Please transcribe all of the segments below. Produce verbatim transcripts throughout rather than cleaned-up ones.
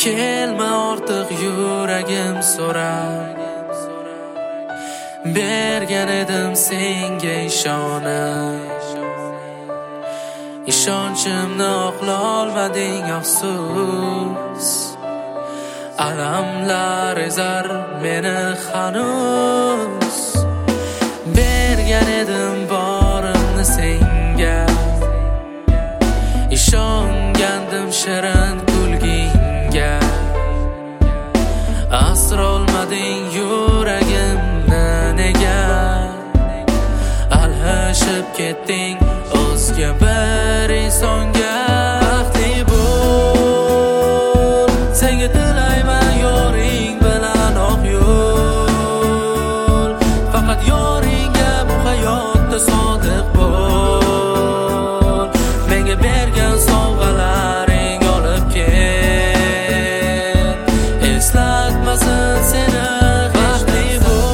Kelma ortiq yuragim so'rab, bergan edim senga ishonib. Ishonchimni oqlolmading afsus, alamlar ezar meni hanuz. Bergan edim borimni senga, ishongandim shirin kulgingga. Asrolmading yuragimni nega, alhashib ketding o'zga bir insonga. Baxtli bo'l, senga tilayman yoring bilan oq yo'l. Faqat yoringga bu hayotda sodiq bo'l. Menga bergan sovg'alaring olib ket, eslatmasin seni. Baxtli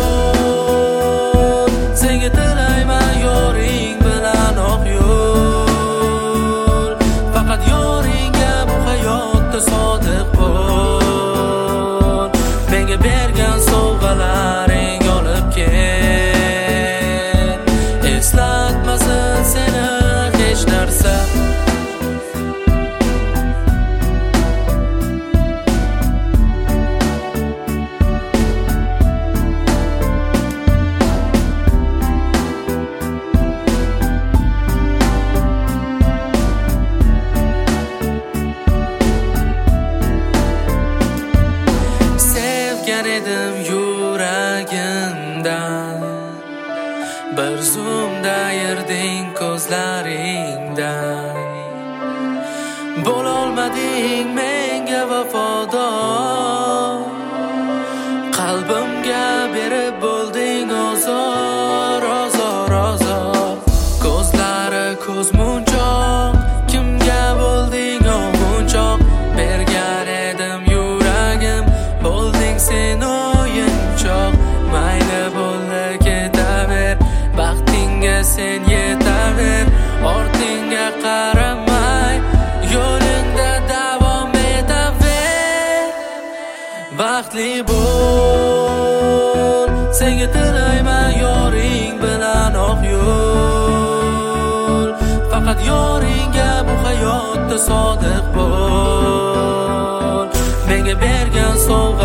bo'l, senga tilayman yoring bilan oq yo'l. Faqat yoringga bu hayotda sodiq bo'l. Menga bergan sovg'alaring olib ket, eslatmasin seni hech narsa. Sevgan edim yuragimdan, bir zumda ayırding ko'zlaringdan. Bo'lolmading menga vafodor, qalbimga berib bo'lding ozor, ozor, ozor. Ko'zlari ko'z munchoq, kimga bo'lding o'g'unchoq. Bergan edim yuragim, bo'lding sen o'yinchoq. Mayli bo'ldi ketaver, baxtingga sen yetaver. Ortingga qaramay, yo'lingda davom etaver. Baxtli bo'l, senga tilayman yoring bilan oq yo'l. Faqat yoringga bu hayotda sodiq bo'l. Menga bergan sovg'a